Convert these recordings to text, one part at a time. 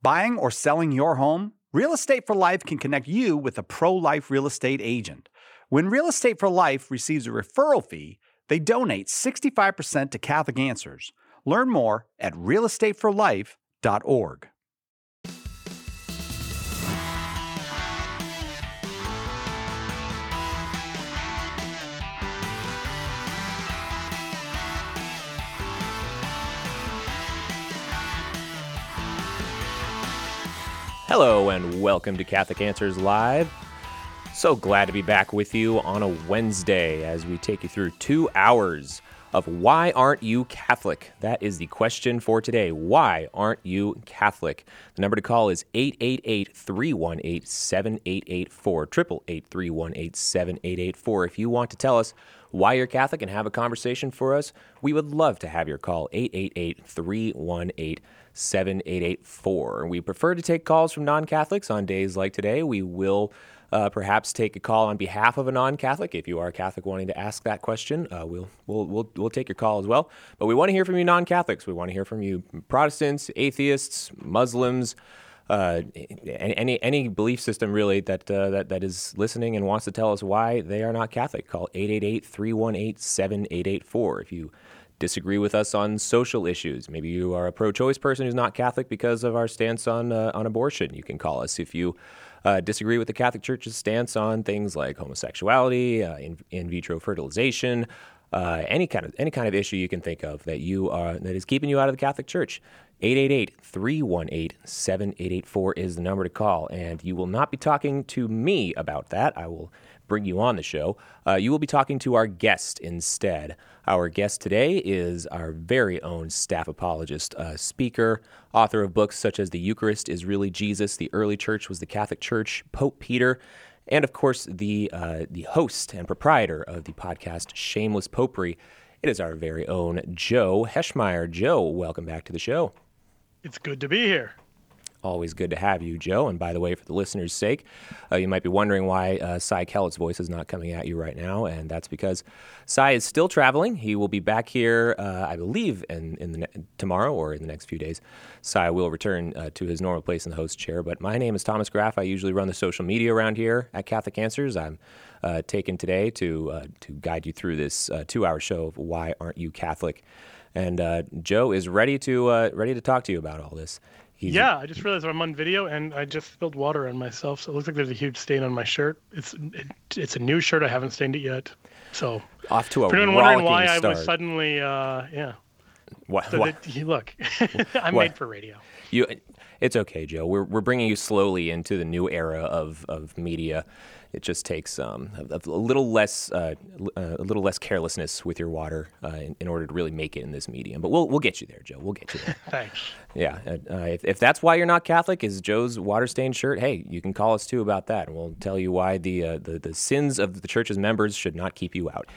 Buying or selling your home? Real Estate for Life can connect you with a pro-life real estate agent. When Real Estate for Life receives a referral fee, they donate 65% to Catholic Answers. Learn more at realestateforlife.org. Hello and welcome to Catholic Answers Live. So glad to be back with you on a Wednesday as we take you through 2 hours of Why Aren't You Catholic? That is the question for today. Why aren't you Catholic? The number to call is 888-318-7884, 888-318-7884. If you want to tell us why you're Catholic and have a conversation for us, we would love to have your call, 888-318-7884. We prefer to take calls from non-Catholics on days like today. We will perhaps take a call on behalf of a non-Catholic. If you are a Catholic wanting to ask that question, we'll take your call as well. But we want to hear from you non-Catholics. We want to hear from you Protestants, atheists, Muslims, any belief system really that is listening and wants to tell us why they are not Catholic. Call 888-318-7884. If you disagree with us on social issues, maybe you are a pro-choice person who's not Catholic because of our stance on abortion, you can call us. If you disagree with the Catholic Church's stance on things like homosexuality, in vitro fertilization, any kind of issue you can think of that is keeping you out of the Catholic Church, 888-318-7884 is the number to call, and you will not be talking to me about that. I will bring you on the show. You will be talking to our guest instead. Our guest today is our very own staff apologist, speaker, author of books such as The Eucharist is Really Jesus, The Early Church Was the Catholic Church, Pope Peter, and of course the host and proprietor of the podcast Shameless Popery. It is our very own Joe Heschmeyer. Joe, welcome back to the show. It's good to be here. Always good to have you, Joe. And by the way, for the listeners' sake, you might be wondering why Cy Kellett's voice is not coming at you right now, and that's because Cy is still traveling. He will be back here, I believe, tomorrow or in the next few days. Cy will return to his normal place in the host chair. But my name is Thomas Graff. I usually run the social media around here at Catholic Answers. I'm taken today to guide you through this 2-hour show of Why Aren't You Catholic? And Joe is ready to talk to you about all this. I just realized I'm on video and I just spilled water on myself, so it looks like there's a huge stain on my shirt. It's a new shirt. I haven't stained it yet. So off to a rollicking start. Wondering why I was suddenly What? So what? Look, I'm made for radio. It's okay, Joe. We're bringing you slowly into the new era of media. It just takes a little less carelessness with your water in order to really make it in this medium. But we'll get you there, Joe. We'll get you there. Thanks. Yeah. If that's why you're not Catholic, is Joe's water-stained shirt? Hey, you can call us too about that, and we'll tell you why the sins of the church's members should not keep you out.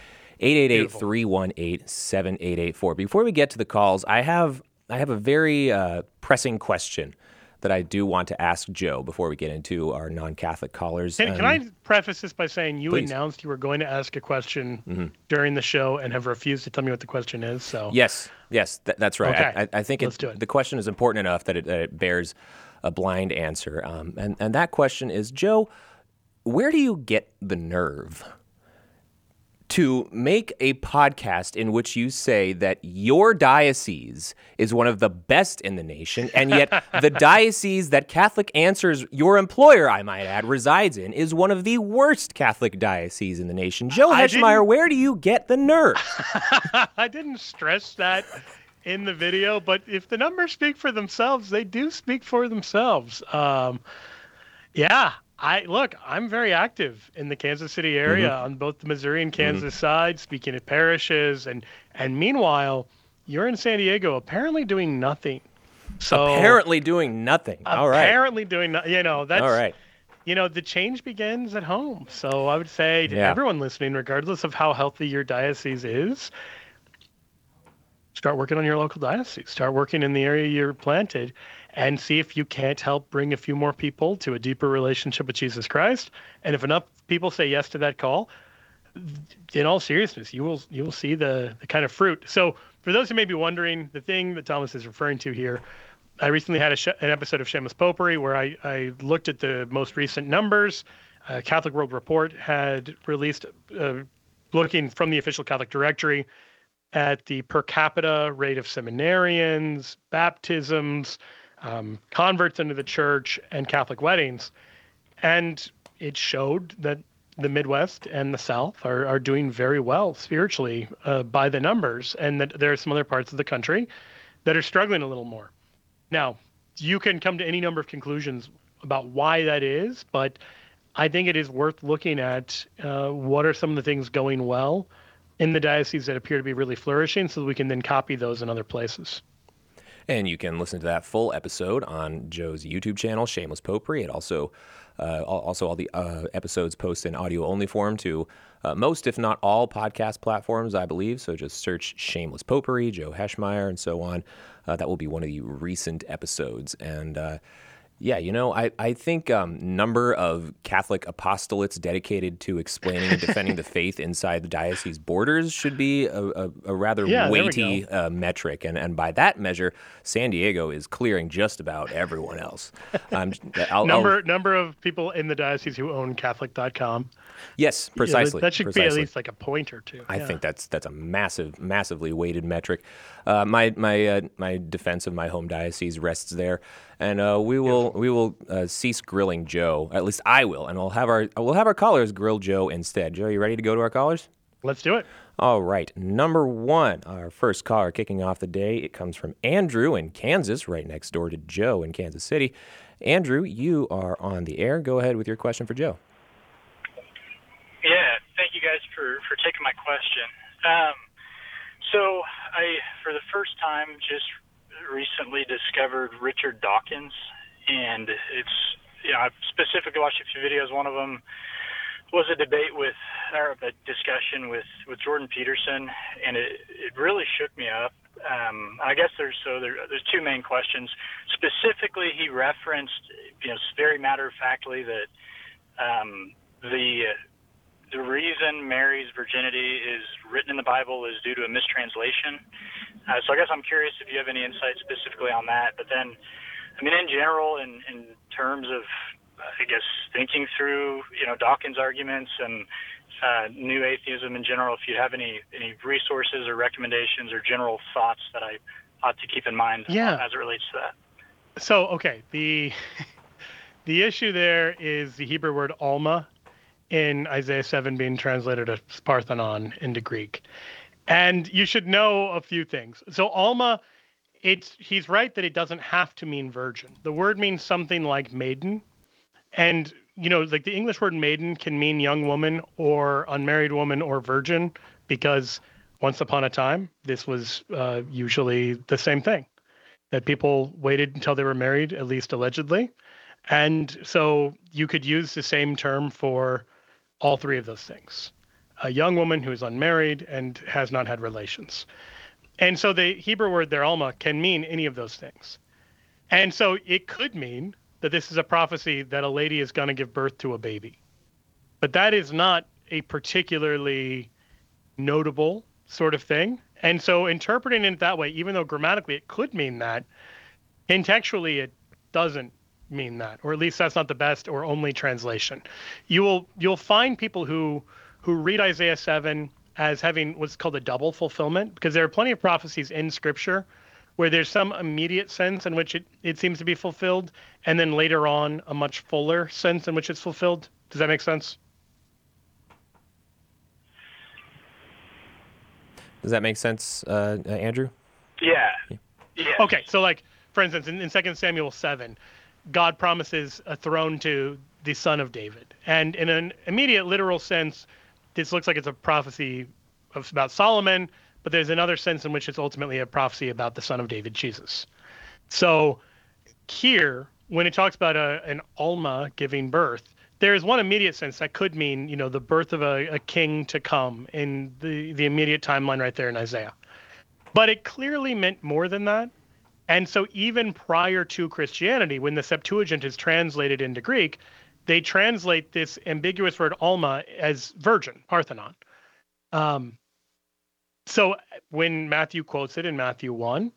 888-318-7884. Before we get to the calls, I have a very pressing question that I do want to ask Joe before we get into our non-Catholic callers. Can I preface this by saying you Please. announced you were going to ask a question during the show and have refused to tell me what the question is? So Yes, that's right. Okay. I think Let's do it. The question is important enough that it bears a blind answer. And that question is, Joe, where do you get the nerve to make a podcast in which you say that your diocese is one of the best in the nation, and yet the diocese that Catholic Answers, your employer, I might add, resides in, is one of the worst Catholic dioceses in the nation? Joe Heschmeyer, where do you get the nerve? I didn't stress that in the video, but if the numbers speak for themselves, they do speak for themselves. I'm very active in the Kansas City area on both the Missouri and Kansas side, speaking at parishes, and meanwhile, you're in San Diego apparently doing nothing. So apparently doing nothing. All right. Apparently doing nothing. That's all right. The change begins at home. So I would say to everyone listening, regardless of how healthy your diocese is, start working on your local diocese. Start working in the area you're planted and see if you can't help bring a few more people to a deeper relationship with Jesus Christ. And if enough people say yes to that call, in all seriousness, you will see the kind of fruit. So for those who may be wondering, the thing that Thomas is referring to here, I recently had an episode of Shameless Popery where I looked at the most recent numbers. Catholic World Report had released, looking from the official Catholic directory, at the per capita rate of seminarians, baptisms, converts into the church, and Catholic weddings. And it showed that the Midwest and the South are doing very well spiritually by the numbers, and that there are some other parts of the country that are struggling a little more. Now, you can come to any number of conclusions about why that is, but I think it is worth looking at what are some of the things going well in the diocese that appear to be really flourishing, so that we can then copy those in other places. And you can listen to that full episode on Joe's YouTube channel, Shameless Popery. It also all the episodes post in audio-only form to most, if not all, podcast platforms, I believe. So just search Shameless Popery, Joe Heschmeyer, and so on. That will be one of the recent episodes. And yeah, I think number of Catholic apostolates dedicated to explaining and defending the faith inside the diocese borders should be a rather weighty metric. And by that measure, San Diego is clearing just about everyone else. Number of people in the diocese who own Catholic.com. Yes, precisely. That should be at least like a point or two. I think that's a massively weighted metric. My defense of my home diocese rests there, and we will cease grilling Joe. At least I will, and we'll have our callers grill Joe instead. Joe, you ready to go to our callers? Let's do it. All right, number one, our first caller kicking off the day. It comes from Andrew in Kansas, right next door to Joe in Kansas City. Andrew, you are on the air. Go ahead with your question for Joe. Yeah, thank you guys for taking my question. So I, for the first time, just recently discovered Richard Dawkins, and I've specifically watched a few videos. One of them was a debate or a discussion with Jordan Peterson, and it really shook me up. I guess there's two main questions. Specifically, he referenced, very matter-of-factly that the reason Mary's virginity is written in the Bible is due to a mistranslation. So I guess I'm curious if you have any insight specifically on that. But then, in general, in terms of, thinking through, Dawkins' arguments and new atheism in general, if you have any resources or recommendations or general thoughts that I ought to keep in mind as it relates to that. So, okay, the issue there is the Hebrew word Alma in Isaiah 7 being translated as Parthenon into Greek. And you should know a few things. So Alma, he's right that it doesn't have to mean virgin. The word means something like maiden. And, like the English word maiden can mean young woman or unmarried woman or virgin, because once upon a time, this was usually the same thing, that people waited until they were married, at least allegedly. And so you could use the same term for all three of those things. A young woman who is unmarried and has not had relations. And so the Hebrew word there, Alma, can mean any of those things. And so it could mean that this is a prophecy that a lady is going to give birth to a baby. But that is not a particularly notable sort of thing. And so interpreting it that way, even though grammatically it could mean that, contextually it doesn't mean that, or at least that's not the best or only translation. You'll find people who read Isaiah 7 as having what's called a double fulfillment, because there are plenty of prophecies in Scripture where there's some immediate sense in which it seems to be fulfilled, and then later on a much fuller sense in which it's fulfilled. Does that make sense? Does that make sense, Andrew? Yeah. Okay, so like, for instance, in 2 Samuel 7, God promises a throne to the son of David. And in an immediate literal sense, this looks like it's a prophecy about Solomon, but there's another sense in which it's ultimately a prophecy about the son of David, Jesus. So here, when it talks about an Alma giving birth, there is one immediate sense that could mean, the birth of a king to come in the immediate timeline right there in Isaiah. But it clearly meant more than that. And so even prior to Christianity, when the Septuagint is translated into Greek, they translate this ambiguous word Alma as virgin, Parthenon. So when Matthew quotes it in Matthew 1,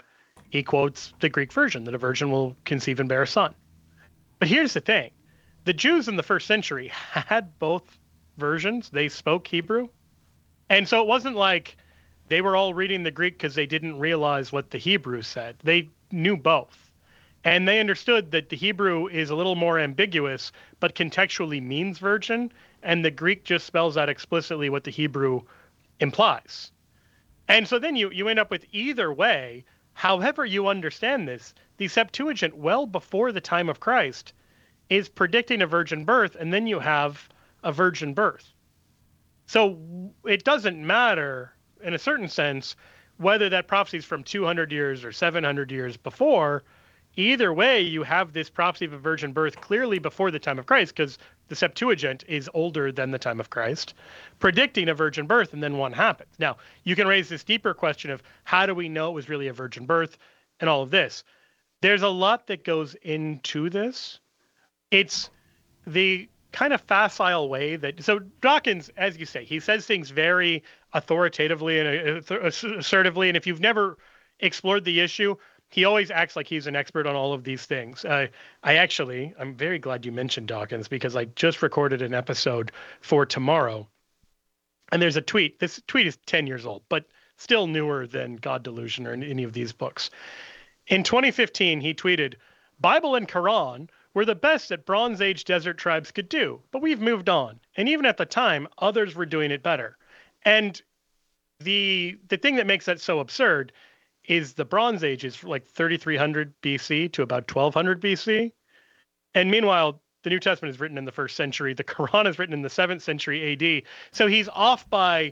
he quotes the Greek version, that a virgin will conceive and bear a son. But here's the thing. The Jews in the first century had both versions. They spoke Hebrew. And so it wasn't like they were all reading the Greek because they didn't realize what the Hebrew said. They knew both. And they understood that the Hebrew is a little more ambiguous, but contextually means virgin. And the Greek just spells out explicitly what the Hebrew implies. And so then you end up with either way, however you understand this, the Septuagint, well before the time of Christ, is predicting a virgin birth, and then you have a virgin birth. So it doesn't matter, in a certain sense, whether that prophecy is from 200 years or 700 years before. Either way, you have this prophecy of a virgin birth clearly before the time of Christ, because the Septuagint is older than the time of Christ, predicting a virgin birth, and then one happens. Now, you can raise this deeper question of how do we know it was really a virgin birth and all of this. There's a lot that goes into this. It's the kind of facile way that, so Dawkins, as you say, he says things very authoritatively and assertively, and if you've never explored the issue, he always acts like he's an expert on all of these things. I'm very glad you mentioned Dawkins, because I just recorded an episode for tomorrow, and there's a tweet. This tweet is 10 years old, but still newer than God Delusion or any of these books. In 2015, he tweeted, "Bible and Quran were the best that Bronze Age desert tribes could do, but we've moved on. And even at the time, others were doing it better." And the thing that makes that so absurd is the Bronze Age is like 3300 BC to about 1200 BC. And meanwhile, the New Testament is written in the 1st century. The Quran is written in the 7th century AD. So he's off by,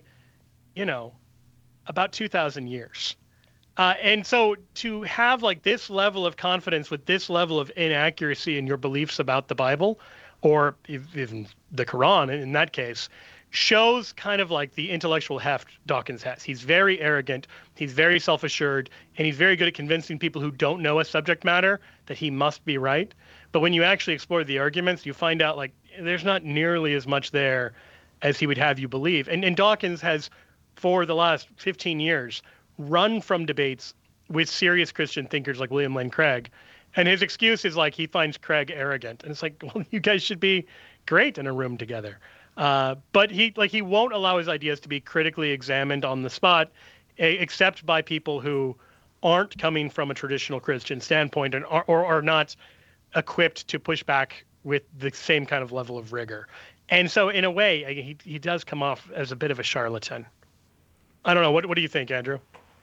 about 2,000 years. And so to have like this level of confidence with this level of inaccuracy in your beliefs about the Bible, or even the Quran in that case, shows kind of like the intellectual heft Dawkins has. He's very arrogant, he's very self-assured, and he's very good at convincing people who don't know a subject matter that he must be right. But when you actually explore the arguments, you find out like there's not nearly as much there as he would have you believe. And Dawkins has, for the last 15 years, run from debates with serious Christian thinkers like William Lane Craig. And his excuse is like he finds Craig arrogant. And it's like, well, you guys should be great in a room together. But he won't allow his ideas to be critically examined on the spot, except by people who aren't coming from a traditional Christian standpoint and or are not equipped to push back with the same kind of level of rigor. And so in a way, he does come off as a bit of a charlatan. I don't know. What do you think, Andrew?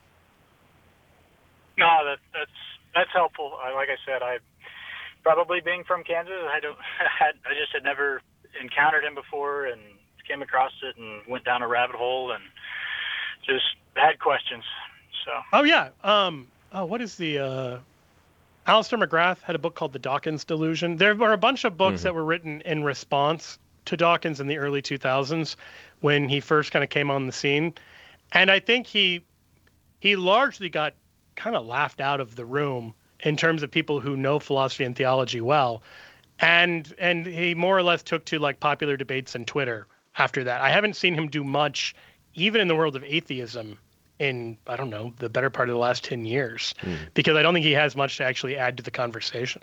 No, that's helpful. Like I said, I probably being from Kansas, I just had never encountered him before and came across it and went down a rabbit hole and just had questions. So. Oh yeah. What is the Alistair McGrath had a book called The Dawkins Delusion. There were a bunch of books that were written in response to Dawkins in the early 2000s when he first kind of came on the scene. And I think he largely got kind of laughed out of the room in terms of people who know philosophy and theology well. And he more or less took to like popular debates and Twitter after that. I haven't seen him do much, even in the world of atheism, in, I don't know, the better part of the last 10 years, because I don't think he has much to actually add to the conversation.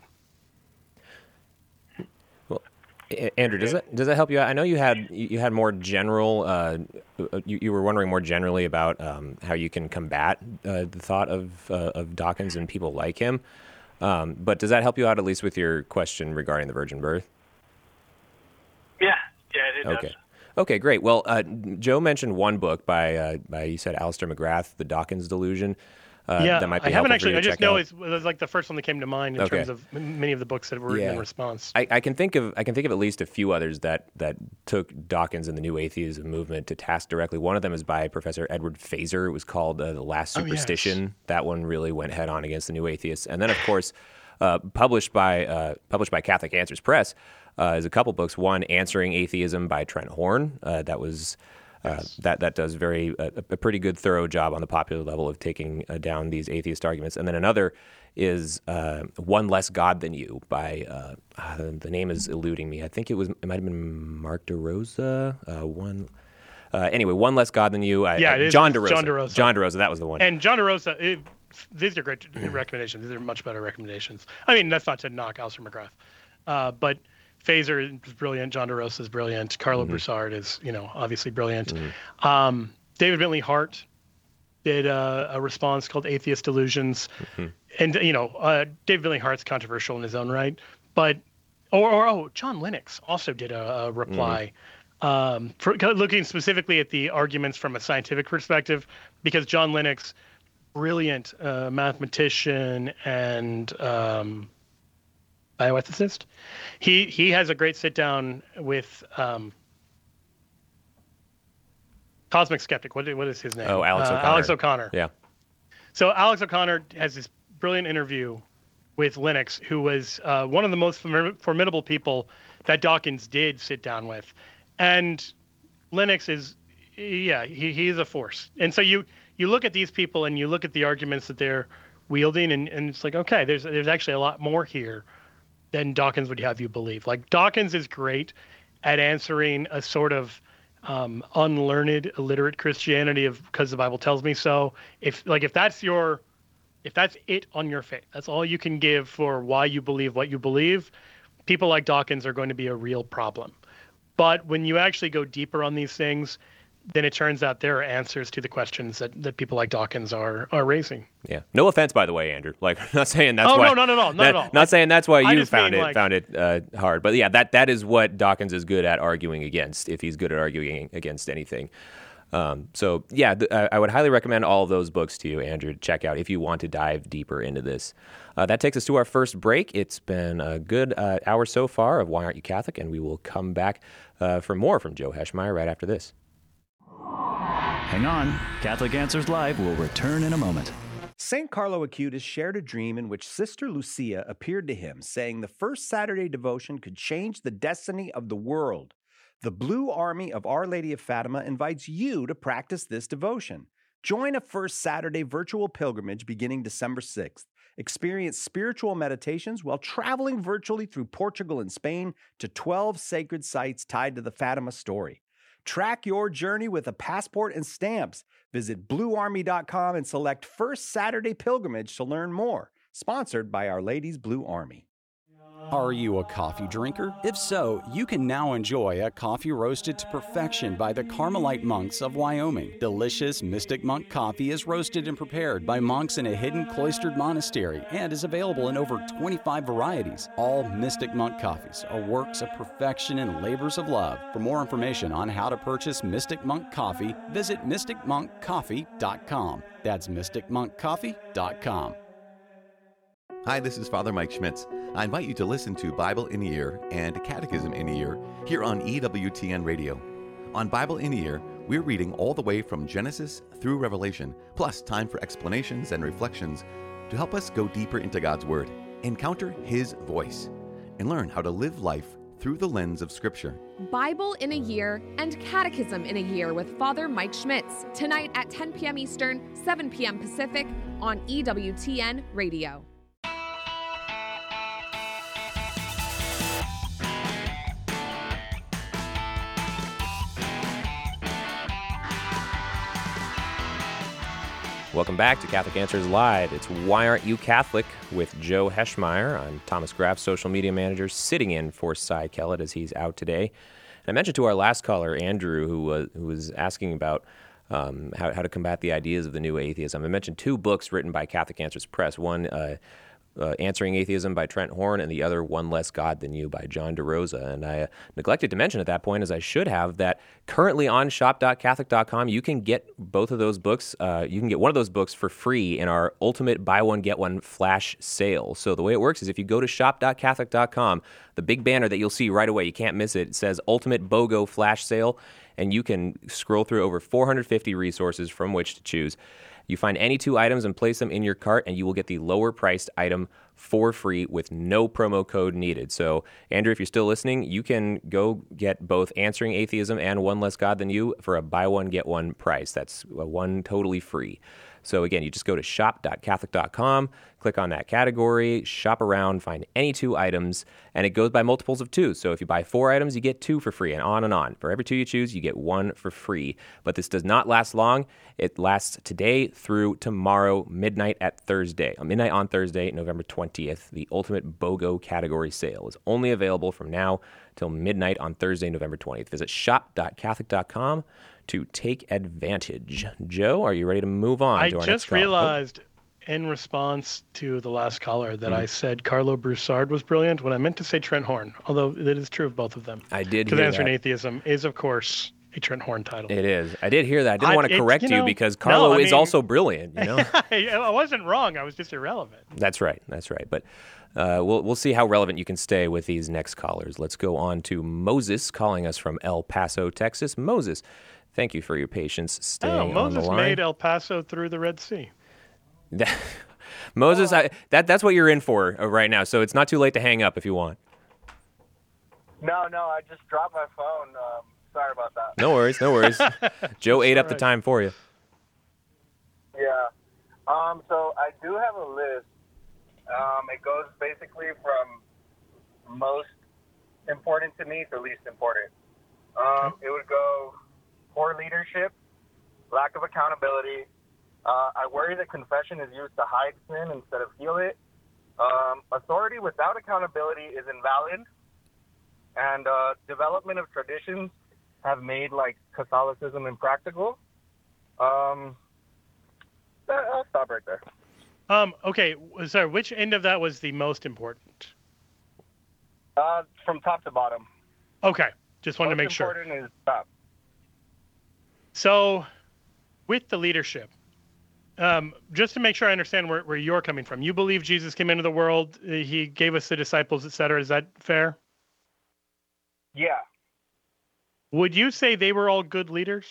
Well, Andrew, does that help you out? I know you had more general, you were wondering more generally about how you can combat the thought of Dawkins and people like him. But does that help you out at least with your question regarding the virgin birth? Yeah, it does. Okay. Okay, great. Well, Joe mentioned one book by you said Alistair McGrath, The Dawkins Delusion. That might be I haven't helpful actually. for you to I just know check it was like the first one that came to mind in terms of many of the books that were written in response. I can think of at least a few others that took Dawkins and the New Atheism movement to task directly. One of them is by Professor Edward Fazer. It was called The Last Superstition. Yes. That one really went head on against the New Atheists. And then, of course, published by Catholic Answers Press, is a couple books. One, Answering Atheism by Trent Horn. That was that does a pretty good thorough job on the popular level of taking down these atheist arguments. And then another is One Less God Than You by the name is eluding me. I think it might have been Mark DeRosa. Anyway, One Less God Than You. It is John DeRosa. John DeRosa. John DeRosa. That was the one. And John DeRosa, these are great recommendations. These are much better recommendations. I mean, that's not to knock Alistair McGrath, but Phaser is brilliant. John DeRosa is brilliant. Carlo Broussard is, obviously brilliant. David Bentley Hart did a response called Atheist Delusions. And, David Bentley Hart's controversial in his own right. But, John Lennox also did a reply for looking specifically at the arguments from a scientific perspective, because John Lennox, brilliant mathematician and bioethicist, he has a great sit down with Cosmic Skeptic. What is his name? Oh, Alex O'Connor. Alex O'Connor. Yeah. So Alex O'Connor has this brilliant interview with Lennox, who was one of the most formidable people that Dawkins did sit down with. And Lennox is, he's a force. And so you look at these people and you look at the arguments that they're wielding, and it's like, okay, there's actually a lot more here than Dawkins would have you believe. Like, Dawkins is great at answering a sort of unlearned, illiterate Christianity of because the Bible tells me so. If that's it on your faith, that's all you can give for why you believe what you believe, people like Dawkins are going to be a real problem. But when you actually go deeper on these things, then it turns out there are answers to the questions that people like Dawkins are raising. Yeah. No offense, by the way, Andrew. Like, I'm not saying that's why. Oh, no, not at all. Not saying that's why you found it hard. But yeah, that is what Dawkins is good at arguing against, if he's good at arguing against anything. So yeah, I would highly recommend all of those books to you, Andrew, to check out if you want to dive deeper into this. That takes us to our first break. It's been a good hour so far of Why Aren't You Catholic? And we will come back for more from Joe Heschmeyer right after this. Hang on. Catholic Answers Live will return in a moment. St. Carlo Acutis shared a dream in which Sister Lucia appeared to him, saying the first Saturday devotion could change the destiny of the world. The Blue Army of Our Lady of Fatima invites you to practice this devotion. Join a First Saturday virtual pilgrimage beginning December 6th. Experience spiritual meditations while traveling virtually through Portugal and Spain to 12 sacred sites tied to the Fatima story. Track your journey with a passport and stamps. Visit bluearmy.com and select First Saturday Pilgrimage to learn more. Sponsored by Our Lady's Blue Army. Are you a coffee drinker? If so, you can now enjoy a coffee roasted to perfection by the Carmelite monks of Wyoming. Delicious Mystic Monk coffee is roasted and prepared by monks in a hidden cloistered monastery and is available in over 25 varieties. All Mystic Monk coffees are works of perfection and labors of love. For more information on how to purchase Mystic Monk coffee, visit mysticmonkcoffee.com. That's mysticmonkcoffee.com. Hi, this is Father Mike Schmitz. I invite you to listen to Bible in a Year and Catechism in a Year here on EWTN Radio. On Bible in a Year, we're reading all the way from Genesis through Revelation, plus time for explanations and reflections to help us go deeper into God's Word, encounter His voice, and learn how to live life through the lens of Scripture. Bible in a Year and Catechism in a Year with Father Mike Schmitz, tonight at 10 p.m. Eastern, 7 p.m. Pacific on EWTN Radio. Welcome back to Catholic Answers Live. It's Why Aren't You Catholic? With Joe Heschmeyer. I'm Thomas Graff, social media manager, sitting in for Cy Kellett as he's out today. And I mentioned to our last caller, Andrew, who was asking about how to combat the ideas of the new atheism. I mentioned two books written by Catholic Answers Press. One, Answering Atheism by Trent Horn, and the other, One Less God Than You by John DeRosa. And I neglected to mention at that point, as I should have, that currently on shop.catholic.com, you can get both of those books. You can get one of those books for free in our ultimate buy one, get one flash sale. So the way it works is if you go to shop.catholic.com, the big banner that you'll see right away, you can't miss it, it says Ultimate BOGO Flash Sale, and you can scroll through over 450 resources from which to choose. You find any two items and place them in your cart, and you will get the lower priced item for free with no promo code needed. So, Andrew, if you're still listening, you can go get both Answering Atheism and One Less God Than You for a buy one, get one price. That's one totally free. So again, you just go to shop.catholic.com, Click on that category, shop around, find any 2 items, and it goes by multiples of 2. So if you buy 4 items, you get 2 for free, and on and on. For every 2 you choose, you get 1 for free. But this does not last long. It lasts today through tomorrow, midnight on Thursday, November 20th. The Ultimate BOGO category sale is only available from now till midnight on Thursday, November 20th. Visit shop.catholic.com to take advantage. Joe, are you ready to move on to our next call? I just realized in response to the last caller that I said Carlo Broussard was brilliant when I meant to say Trent Horn, although it is true of both of them. I did hear that. Because Answering Atheism is, of course, a Trent Horn title. It is. I did hear that. I didn't want to correct you because Carlo is also brilliant. I wasn't wrong. I was just irrelevant. That's right. But we'll see how relevant you can stay with these next callers. Let's go on to Moses calling us from El Paso, Texas. Moses, thank you for your patience staying on the line. Moses made El Paso through the Red Sea. Moses, that's what you're in for right now, so it's not too late to hang up if you want. No, I just dropped my phone. Sorry about that. No worries. Joe ate up the time for you. Yeah. So I do have a list. It goes basically from most important to me to least important. It would go poor leadership, lack of accountability. I worry that confession is used to hide sin instead of heal it. Authority without accountability is invalid. And development of traditions have made Catholicism impractical. I'll stop right there. Okay, sorry, which end of that was the most important? From top to bottom. Okay, just wanted to make sure. Most important is top. So, with the leadership, just to make sure I understand where you're coming from, you believe Jesus came into the world, he gave us the disciples, etc. Is that fair? Yeah. Would you say they were all good leaders?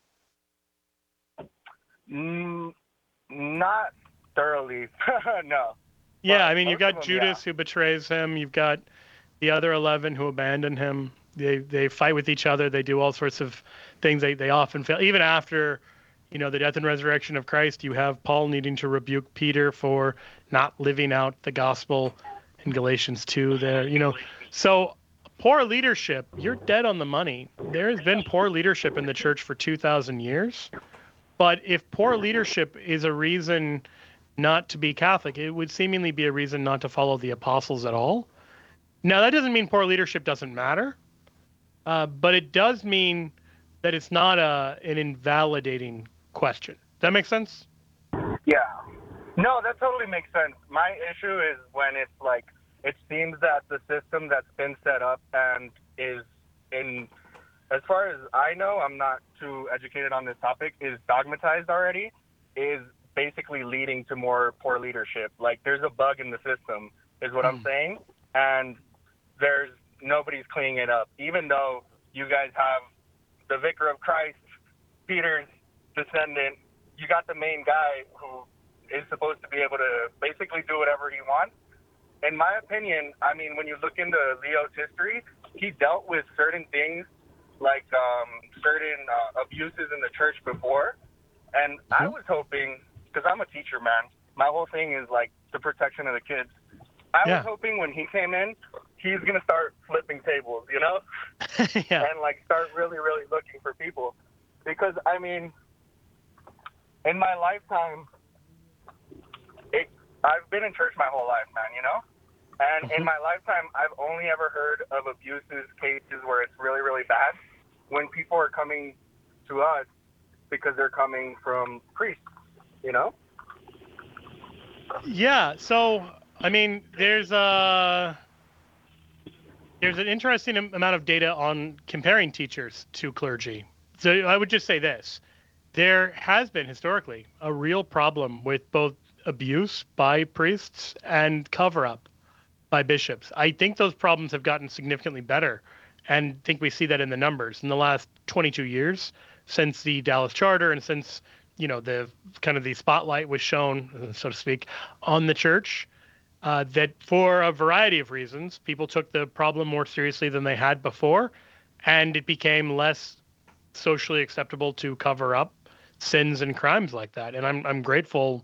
Not thoroughly. No. Yeah, I mean, you've got Judas who betrays him. You've got the other 11 who abandon him. They fight with each other. They do all sorts of things. They often fail. Even after, the death and resurrection of Christ, you have Paul needing to rebuke Peter for not living out the gospel in Galatians 2 there. So poor leadership, you're dead on the money. There has been poor leadership in the church for 2,000 years. But if poor leadership is a reason not to be Catholic, it would seemingly be a reason not to follow the apostles at all. Now, that doesn't mean poor leadership doesn't matter, but it does mean that it's not an invalidating question. Does that make sense? Yeah. No, that totally makes sense. My issue is when it's it seems that the system that's been set up and is in, as far as I know, I'm not too educated on this topic, is dogmatized already, is basically leading to more poor leadership. There's a bug in the system, is what I'm saying, and nobody's cleaning it up. Even though you guys have the Vicar of Christ, Peter's descendant, you got the main guy who is supposed to be able to basically do whatever he wants. In my opinion, when you look into Leo's history, he dealt with certain things certain abuses in the church before. And I was hoping, because I'm a teacher, man, my whole thing is the protection of the kids. I was hoping when he came in, he's going to start flipping tables, Yeah. And start really, really looking for people. Because, in my lifetime, I've been in church my whole life, man, And in my lifetime, I've only ever heard of abuses, cases where it's really, really bad when people are coming to us because they're coming from priests, Yeah, so, there's an interesting amount of data on comparing teachers to clergy. So I would just say this. There has been, historically, a real problem with both abuse by priests and cover-up by bishops. I think those problems have gotten significantly better, and think we see that in the numbers in the last 22 years since the Dallas Charter and since the kind of the spotlight was shown, so to speak, on the church. That for a variety of reasons, people took the problem more seriously than they had before, and it became less socially acceptable to cover up sins and crimes like that. And I'm grateful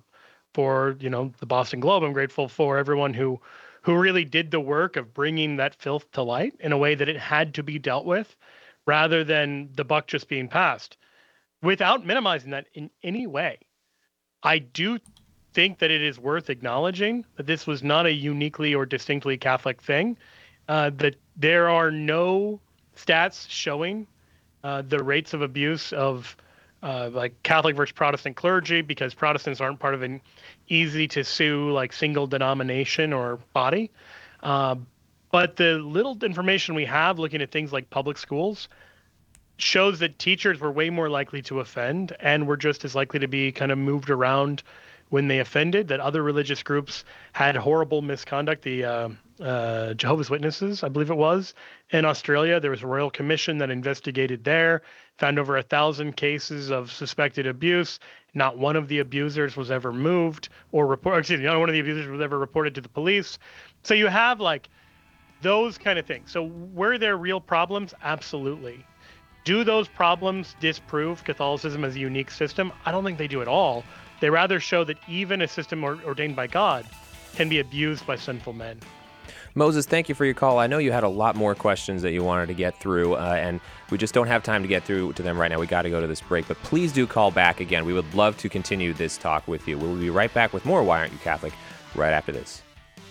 for, the Boston Globe. I'm grateful for everyone who really did the work of bringing that filth to light in a way that it had to be dealt with, rather than the buck just being passed. Without minimizing that in any way, I do think that it is worth acknowledging that this was not a uniquely or distinctly Catholic thing, that there are no stats showing the rates of abuse of like Catholic versus Protestant clergy, because Protestants aren't part of an easy to sue like single denomination or body. But the little information we have looking at things like public schools shows that teachers were way more likely to offend and were just as likely to be kind of moved around when they offended, that other religious groups had horrible misconduct. The Jehovah's Witnesses, I believe it was, in Australia, there was a royal commission that investigated there, found over 1,000 cases of suspected abuse. Not one of the abusers was ever moved or not one of the abusers was ever reported to the police. So you have like those kind of things. So were there real problems? Absolutely. Do those problems disprove Catholicism as a unique system? I don't think they do at all. They rather show that even a system ordained by God can be abused by sinful men. Moses, thank you for your call. I know you had a lot more questions that you wanted to get through, and we just don't have time to get through to them right now. We got to go to this break, but please do call back again. We would love to continue this talk with you. We'll be right back with more Why Aren't You Catholic right after this.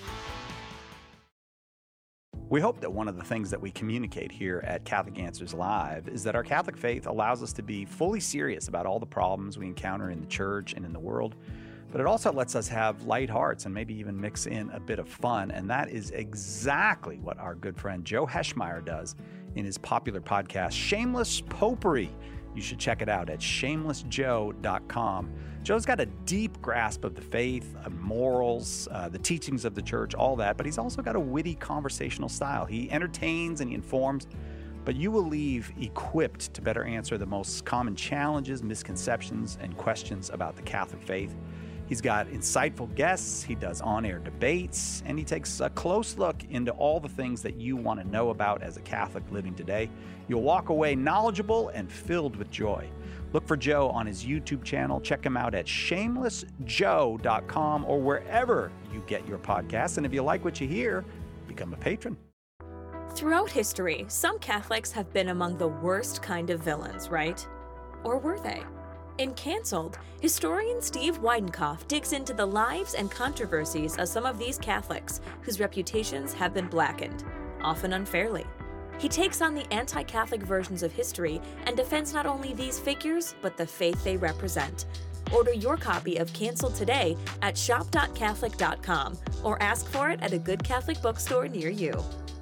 We hope that one of the things that we communicate here at Catholic Answers Live is that our Catholic faith allows us to be fully serious about all the problems we encounter in the church and in the world, but it also lets us have light hearts and maybe even mix in a bit of fun, and that is exactly what our good friend Joe Heschmeyer does in his popular podcast, Shameless Popery. You should check it out at shamelessjoe.com. Joe's got a deep grasp of the faith, morals, the teachings of the church, all that, but he's also got a witty conversational style. He entertains and he informs, but you will leave equipped to better answer the most common challenges, misconceptions, and questions about the Catholic faith. He's got insightful guests, he does on-air debates, and he takes a close look into all the things that you want to know about as a Catholic living today. You'll walk away knowledgeable and filled with joy. Look for Joe on his YouTube channel. Check him out at shamelessjoe.com or wherever you get your podcasts. And if you like what you hear, become a patron. Throughout history, some Catholics have been among the worst kind of villains, right? Or were they? In Cancelled, historian Steve Weidenkopf digs into the lives and controversies of some of these Catholics whose reputations have been blackened, often unfairly. He takes on the anti-Catholic versions of history and defends not only these figures, but the faith they represent. Order your copy of Cancelled today at shop.catholic.com or ask for it at a good Catholic bookstore near you.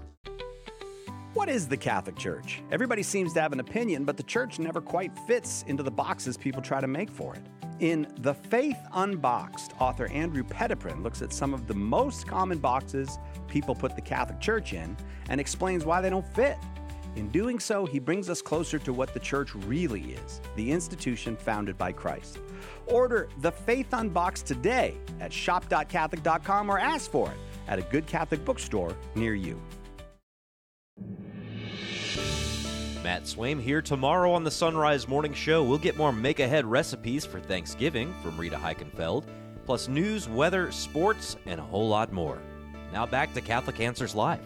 What is the Catholic Church? Everybody seems to have an opinion, but the church never quite fits into the boxes people try to make for it. In The Faith Unboxed, author Andrew Petiprin looks at some of the most common boxes people put the Catholic Church in and explains why they don't fit. In doing so, he brings us closer to what the church really is, the institution founded by Christ. Order The Faith Unboxed today at shop.catholic.com or ask for it at a good Catholic bookstore near you. Matt Swaim here. Tomorrow on the Sunrise Morning Show, we'll get more make-ahead recipes for Thanksgiving from Rita Heichenfeld, plus news, weather, sports, and a whole lot more. Now back to Catholic Answers Live.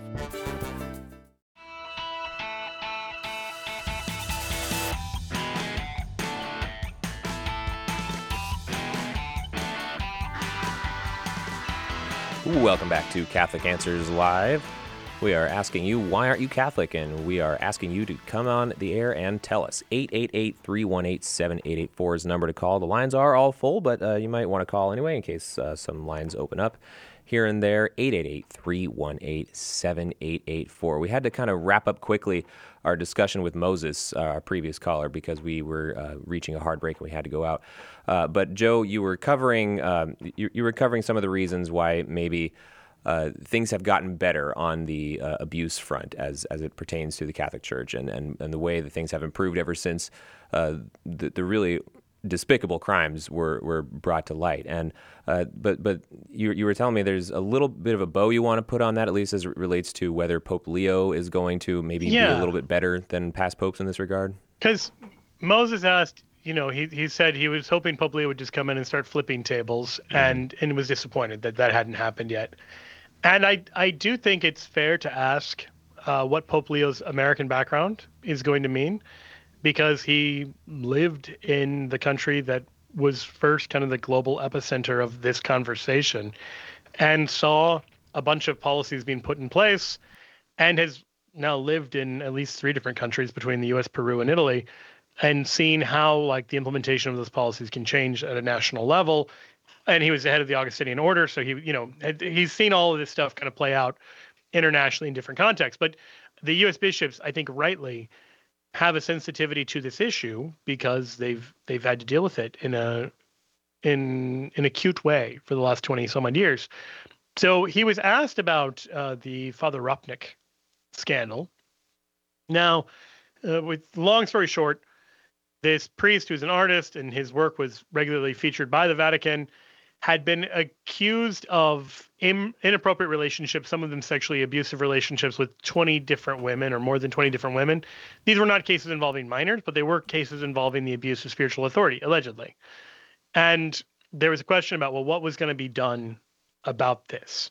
Welcome back to Catholic Answers Live. We are asking you, why aren't you Catholic? And we are asking you to come on the air and tell us. 888-318-7884 is the number to call. The lines are all full, but you might want to call anyway in case some lines open up here and there. 888-318-7884. We had to kind of wrap up quickly our discussion with Moses, our previous caller, because we were reaching a hard break and we had to go out. But Joe, you were covering you were covering some of the reasons why maybe things have gotten better on the abuse front as it pertains to the Catholic Church and the way that things have improved ever since the really despicable crimes were brought to light. And but you were telling me there's a little bit of a bow you want to put on that, at least as it relates to whether Pope Leo is going to maybe be a little bit better than past popes in this regard. Because Moses asked, he said he was hoping Pope Leo would just come in and start flipping tables, and was disappointed that hadn't happened yet. And I do think it's fair to ask what Pope Leo's American background is going to mean, because he lived in the country that was first kind of the global epicenter of this conversation, and saw a bunch of policies being put in place, and has now lived in at least 3 different countries between the U.S., Peru, and Italy, and seen how like the implementation of those policies can change at a national level. And he was the head of the Augustinian order, so he's seen all of this stuff kind of play out internationally in different contexts. But the U.S. bishops, I think, rightly have a sensitivity to this issue because they've had to deal with it in an acute way for the last 20 some odd years. So he was asked about the Father Rupnik scandal. Now, with long story short, this priest, who's an artist and his work was regularly featured by the Vatican, had been accused of inappropriate relationships, some of them sexually abusive relationships, with 20 different women or more than 20 different women. These were not cases involving minors, but they were cases involving the abuse of spiritual authority, allegedly. And there was a question about, well, what was going to be done about this?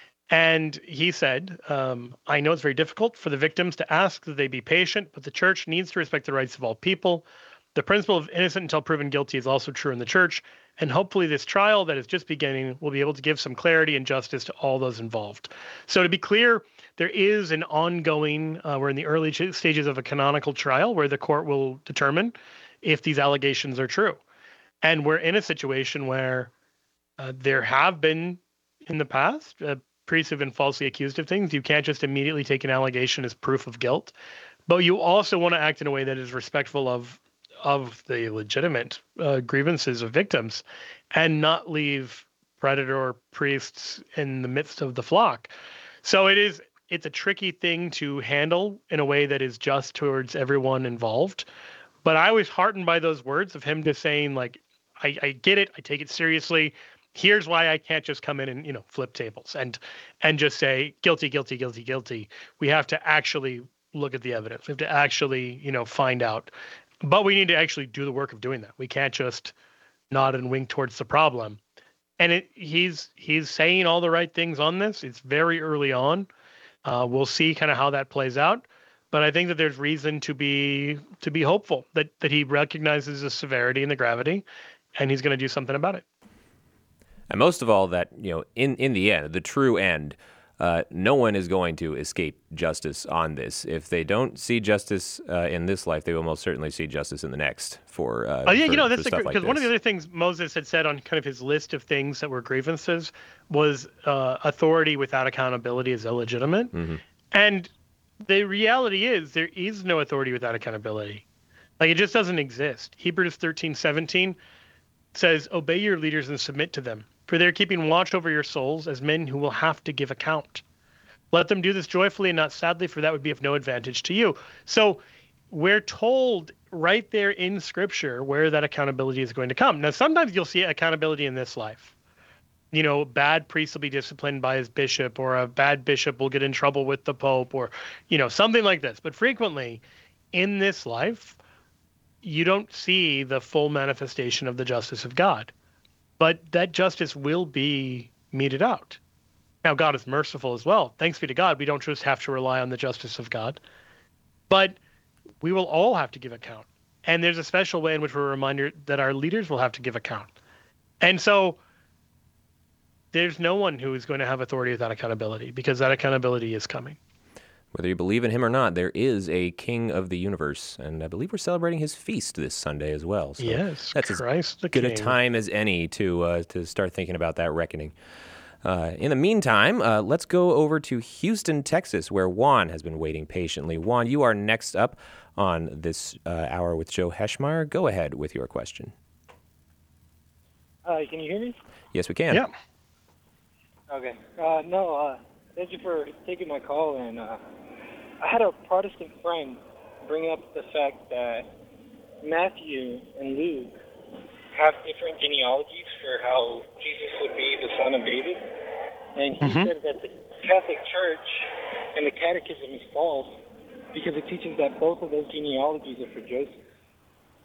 And he said, I know it's very difficult for the victims to ask that they be patient, but the church needs to respect the rights of all people. The principle of innocent until proven guilty is also true in the church, and hopefully this trial that is just beginning will be able to give some clarity and justice to all those involved. So to be clear, there is an ongoing, we're in the early stages of a canonical trial where the court will determine if these allegations are true. And we're in a situation where there have been, in the past, priests have been falsely accused of things. You can't just immediately take an allegation as proof of guilt, but you also want to act in a way that is respectful of the legitimate grievances of victims, and not leave predator priests in the midst of the flock. So it's a tricky thing to handle in a way that is just towards everyone involved. But I was heartened by those words of him just saying, like, I get it, I take it seriously. Here's why I can't just come in and, flip tables and just say guilty, guilty, guilty, guilty. We have to actually look at the evidence. We have to actually, find out. But we need to actually do the work of doing that. We can't just nod and wink towards the problem. And he's saying all the right things on this. It's very early on. We'll see kind of how that plays out. But I think that there's reason to be hopeful that he recognizes the severity and the gravity, and he's going to do something about it. And most of all, that in the end, the true end, no one is going to escape justice on this. If they don't see justice in this life, they will most certainly see justice in the next. That's because one of the other things Moses had said on kind of his list of things that were grievances was authority without accountability is illegitimate. Mm-hmm. And the reality is there is no authority without accountability. Like, it just doesn't exist. Hebrews 13:17 says, "Obey your leaders and submit to them, for they're keeping watch over your souls as men who will have to give account. Let them do this joyfully and not sadly, for that would be of no advantage to you." So we're told right there in Scripture where that accountability is going to come. Now, sometimes you'll see accountability in this life. Bad priest will be disciplined by his bishop, or a bad bishop will get in trouble with the Pope, or, something like this. But frequently in this life, you don't see the full manifestation of the justice of God. But that justice will be meted out. Now, God is merciful as well. Thanks be to God. We don't just have to rely on the justice of God. But we will all have to give account. And there's a special way in which we're reminded that our leaders will have to give account. And so there's no one who is going to have authority without accountability, because that accountability is coming. Whether you believe in him or not, there is a King of the universe, and I believe we're celebrating his feast this Sunday as well. So yes, that's Christ as good a time as any to start thinking about that reckoning. In the meantime, let's go over to Houston, Texas, where Juan has been waiting patiently. Juan, you are next up on this hour with Joe Heschmeyer. Go ahead with your question. Can you hear me? Yes, we can. Yeah. Okay. Thank you for taking my call. And I had a Protestant friend bring up the fact that Matthew and Luke have different genealogies for how Jesus would be the son of David. And he said that the Catholic Church and the Catechism is false because it teaches that both of those genealogies are for Joseph.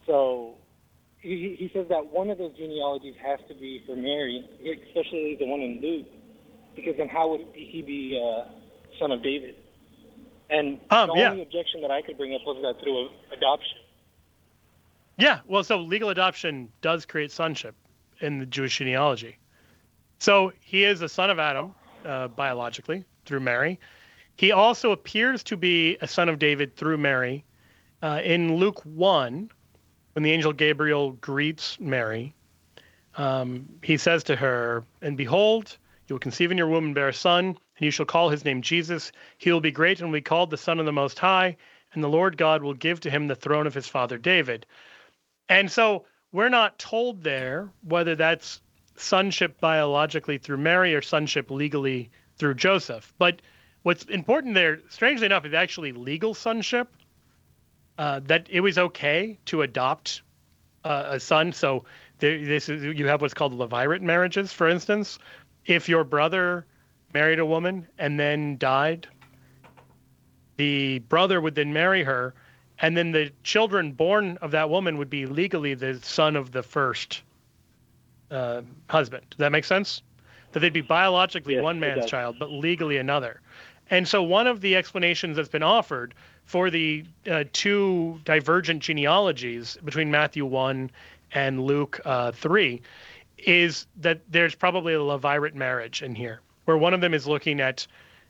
So he says that one of those genealogies has to be for Mary, especially the one in Luke, because then how would he be son of David? And the only objection that I could bring up was that through adoption. Yeah, well, so legal adoption does create sonship in the Jewish genealogy. So he is a son of Adam, biologically, through Mary. He also appears to be a son of David through Mary. In Luke 1, when the angel Gabriel greets Mary, he says to her, "And behold, you will conceive in your womb and bear a son, and you shall call his name Jesus. He will be great and will be called the Son of the Most High, and the Lord God will give to him the throne of his father David." And so we're not told there whether that's sonship biologically through Mary or sonship legally through Joseph. But what's important there, strangely enough, is actually legal sonship, that it was okay to adopt a son. So you have what's called levirate marriages, for instance. If your brother married a woman and then died, the brother would then marry her, and then the children born of that woman would be legally the son of the first husband. Does that make sense? That they'd be biologically one man's child, but legally another. And so one of the explanations that's been offered for the two divergent genealogies between Matthew 1 and Luke 3 is that there's probably a levirate marriage in here, where one of them is looking at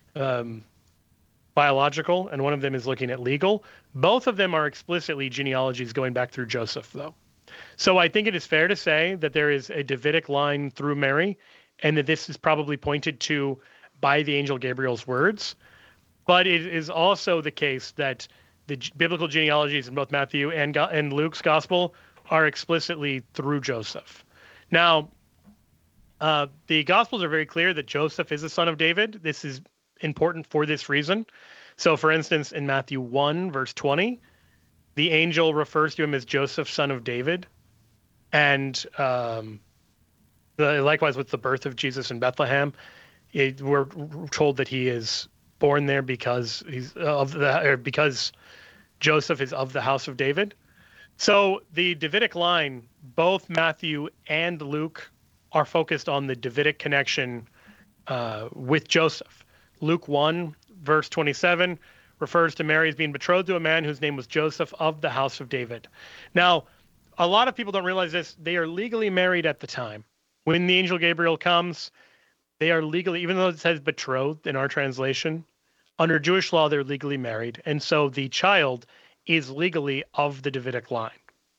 biological and one of them is looking at legal. Both of them are explicitly genealogies going back through Joseph, though. So I think it is fair to say that there is a Davidic line through Mary, and that this is probably pointed to by the angel Gabriel's words. But it is also the case that the biblical genealogies in both Matthew and Luke's gospel are explicitly through Joseph. Now, the Gospels are very clear that Joseph is a son of David. This is important for this reason. So, for instance, in Matthew 1, verse 20, the angel refers to him as Joseph, son of David. And likewise with the birth of Jesus in Bethlehem, we're told that he is born there because because Joseph is of the house of David. So the Davidic line, both Matthew and Luke are focused on the Davidic connection with Joseph. Luke 1, verse 27, refers to Mary as being betrothed to a man whose name was Joseph of the house of David. Now, a lot of people don't realize this. They are legally married at the time. When the angel Gabriel comes, they are legally, even though it says betrothed in our translation, under Jewish law, they're legally married. And so the child is legally of the Davidic line.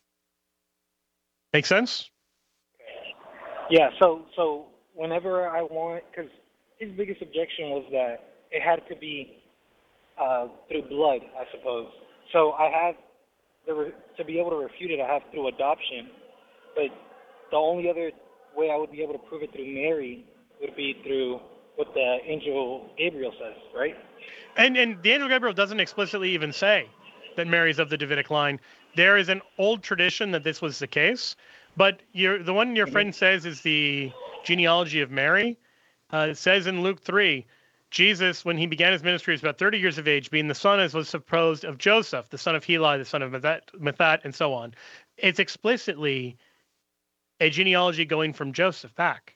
Make sense? Yeah, so whenever I want, because his biggest objection was that it had to be through blood, I suppose. So I have, to be able to refute it, I have through adoption. But the only other way I would be able to prove it through Mary would be through what the angel Gabriel says, right? And the angel Gabriel doesn't explicitly even say that Mary's of the Davidic line. There is an old tradition that this was the case, but the one your friend says is the genealogy of Mary. It says in Luke 3, Jesus, when he began his ministry, was about 30 years of age, being the son, as was supposed, of Joseph, the son of Heli, the son of Mathat, and so on. It's explicitly a genealogy going from Joseph back.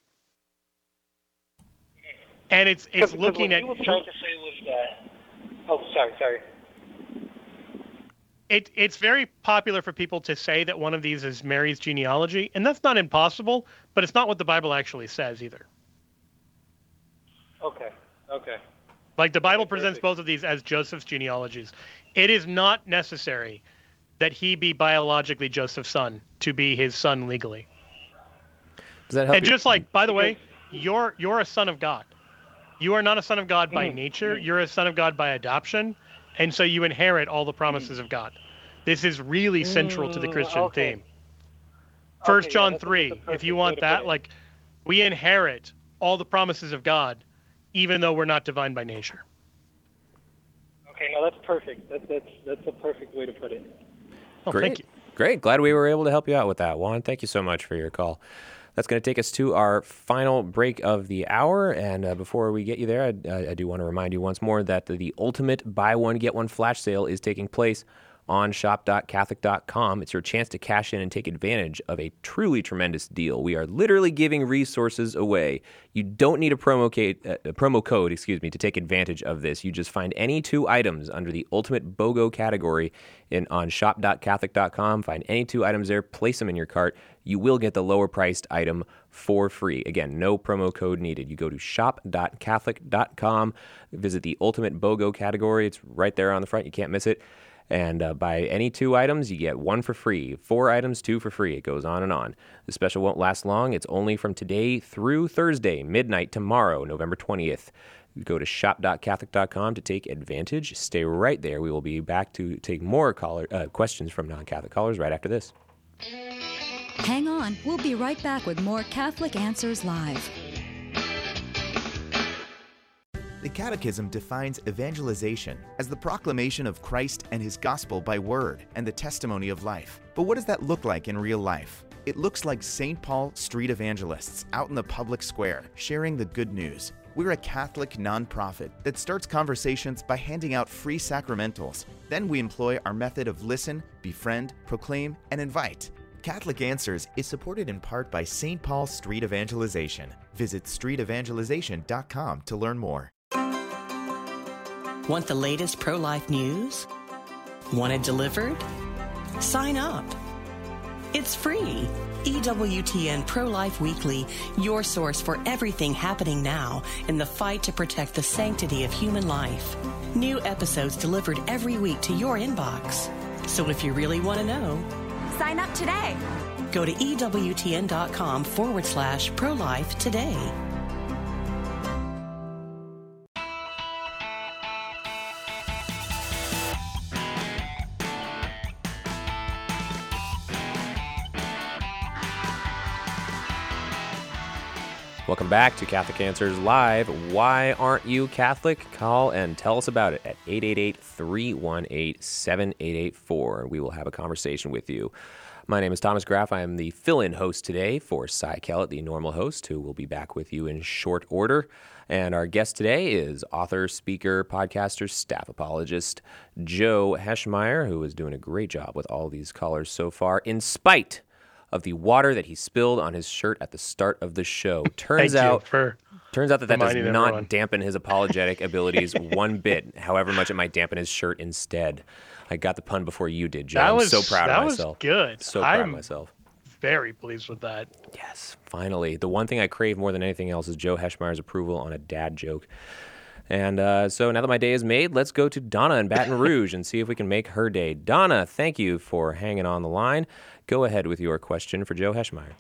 And it's looking at... What he was trying to say was that... Oh, sorry. It's very popular for people to say that one of these is Mary's genealogy, and that's not impossible, but it's not what the Bible actually says either. Okay. Like the Bible presents both of these as Joseph's genealogies. It is not necessary that he be biologically Joseph's son to be his son legally. Does that help? And just like, by the way, you're a son of God. You are not a son of God by nature. You're a son of God by adoption. And so you inherit all the promises of God. This is really central to the Christian theme. 1 John 3, if you want that, like, we inherit all the promises of God, even though we're not divine by nature. Okay, no, that's perfect. That's a perfect way to put it. Oh, Great. Thank you. Great. Glad we were able to help you out with that, Juan. Thank you so much for your call. That's going to take us to our final break of the hour. And before we get you there, I do want to remind you once more that the ultimate buy one, get one flash sale is taking place on shop.catholic.com. It's your chance to cash in and take advantage of a truly tremendous deal. We are literally giving resources away. You don't need a promo code, to take advantage of this. You just find any 2 items under the Ultimate BOGO category on shop.catholic.com. Find any 2 items there, place them in your cart. You will get the lower priced item for free. Again, no promo code needed. You go to shop.catholic.com, visit the Ultimate BOGO category. It's right there on the front. You can't miss it. And buy any 2 items, you get 1 for free. 4 items, 2 for free. It goes on and on. The special won't last long. It's only from today through Thursday, midnight tomorrow, November 20th. Go to shop.catholic.com to take advantage. Stay right there. We will be back to take more questions from non-Catholic callers right after this. Hang on. We'll be right back with more Catholic Answers Live. The Catechism defines evangelization as the proclamation of Christ and His gospel by word and the testimony of life. But what does that look like in real life? It looks like St. Paul street evangelists out in the public square sharing the good news. We're a Catholic nonprofit that starts conversations by handing out free sacramentals. Then we employ our method of listen, befriend, proclaim, and invite. Catholic Answers is supported in part by St. Paul Street Evangelization. Visit streetevangelization.com to learn more. Want the latest pro-life news? Want it delivered? Sign up. It's free. EWTN Pro-Life Weekly, your source for everything happening now in the fight to protect the sanctity of human life. New episodes delivered every week to your inbox. So if you really want to know, sign up today. Go to EWTN.com/pro-life today. Welcome back to Catholic Answers Live. Why aren't you Catholic? Call and tell us about it at 888-318-7884. We will have a conversation with you. My name is Thomas Graff. I am the fill-in host today for Cy Kellett, the normal host, who will be back with you in short order. And our guest today is author, speaker, podcaster, staff apologist Joe Heschmeyer, who is doing a great job with all these callers so far, in spite of the water that he spilled on his shirt at the start of the show. Turns out that does not dampen his apologetic abilities one bit, however much it might dampen his shirt instead. I got the pun before you did, Joe. I'm so proud of myself. That was good. So proud of myself. Very pleased with that. Yes, finally. The one thing I crave more than anything else is Joe Heschmeyer's approval on a dad joke. And so now that my day is made, let's go to Donna in Baton Rouge and see if we can make her day. Donna, thank you for hanging on the line. Go ahead with your question for Joe Heschmeyer.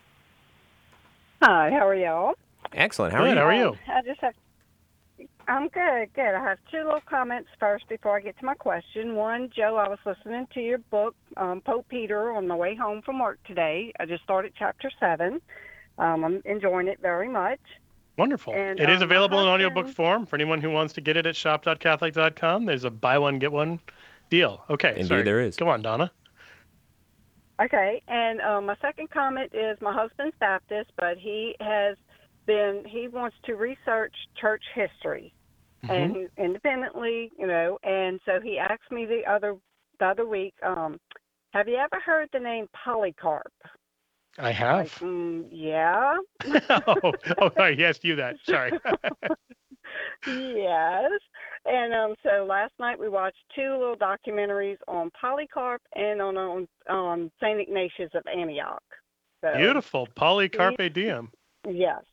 Hi, how are y'all? Excellent. How are you? I'm good. I have 2 little comments first before I get to my question. One, Joe, I was listening to your book, Pope Peter, on my way home from work today. I just started chapter 7. I'm enjoying it very much. Wonderful. And, it is available in audiobook form for anyone who wants to get it at shop.catholic.com. There's a buy one, get one deal. Okay. Indeed, there is. Go on, Donna. Okay. And my second comment is my husband's Baptist, but he wants to research church history and independently, and so he asked me the other week, have you ever heard the name Polycarp? I have. Yeah. I asked you that. Sorry. Yes. And so last night we watched 2 little documentaries on Polycarp and on St. Ignatius of Antioch. So, beautiful. Polycarpe Diem. Yes.